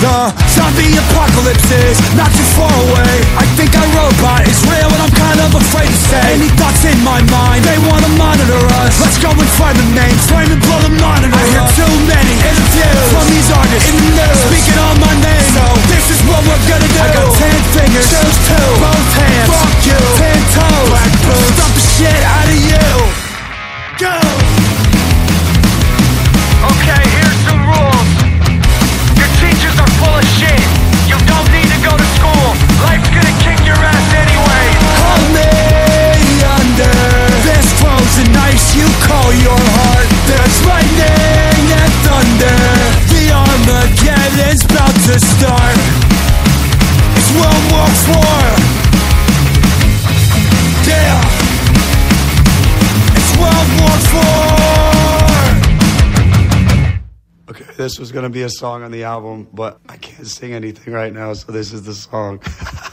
zombie apocalypse is not too far away. I think our robot is real and I'm kind of afraid to say. Any thoughts in my mind, they wanna monitor us. Let's go and find the mainframe and blow the monitor. I hear too many interviews from these artists in the news speaking on my name. So this is what we're gonna do. I got 10 fingers, choose 2, both hands, fuck you, 10 toes, black boots, stomp the shit out of you. Go! Okay, here's some rules. Your teachers are full of shit. You don't need to go to school. Life's gonna kick your ass anyway. Hold me under this frozen ice you call your heart. There's lightning and thunder. The Armageddon's about to start. It's World War IV. Yeah. It's World War IV. Okay, this was gonna be a song on the album, but I can't sing anything right now, so this is the song.